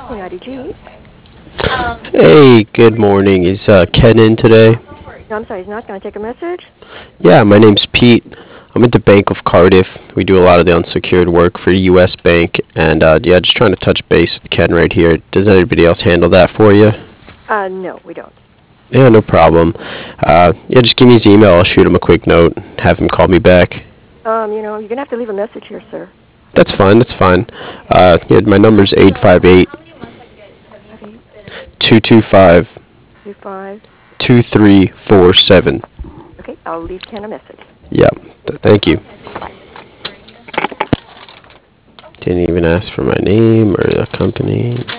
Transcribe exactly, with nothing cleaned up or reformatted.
Requesting I D G. Hey, good morning. Is uh, Ken in today? No, I'm sorry, he's not going to take a message. Yeah, my name's Pete. I'm at the Bank of Cardiff. We do a lot of the unsecured work for U S. Bank, and uh, yeah, just trying to touch base with Ken right here. Does anybody else handle that for you? Uh, no, we don't. Yeah, no problem. Uh, yeah, just give me his email. I'll shoot him a quick note. Have him call me back. Um, you know, you're going to have to leave a message here, sir. That's fine. That's fine. Uh, yeah, my number's eight five eight, five eight two two five, two five. two three four seven. Okay, I'll leave Ken a message. Yeah, th- thank you. Bye. Didn't even ask for my name or the company.